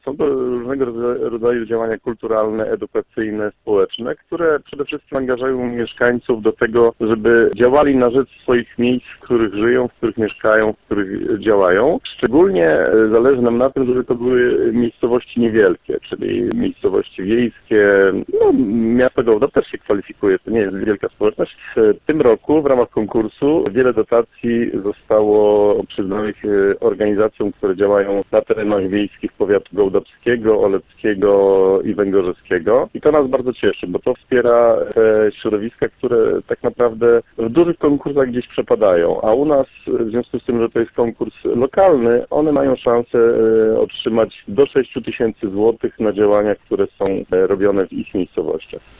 Są to różnego rodzaju działania kulturalne, edukacyjne, społeczne, które przede wszystkim angażują mieszkańców do tego, żeby działali na rzecz swoich miejsc, w których żyją, w których mieszkają, w których działają. Szczególnie zależy nam na tym, żeby to były miejscowości niewielkie, czyli miejscowości wiejskie. Miasto Gołda też się kwalifikuje, to nie jest wielka społeczność. W tym roku w ramach konkursu wiele dotacji zostało przyznanych organizacjom, które działają na terenach wiejskich powiatu gołdowskiego, oleckiego i węgorzyskiego. I to nas bardzo cieszy, bo to wspiera te środowiska, które tak naprawdę w dużych konkursach gdzieś przepadają, a u nas w związku z tym, że to jest konkurs lokalny, one mają szansę otrzymać do 6 000 złotych na działania, które są robione w ich miejscowościach.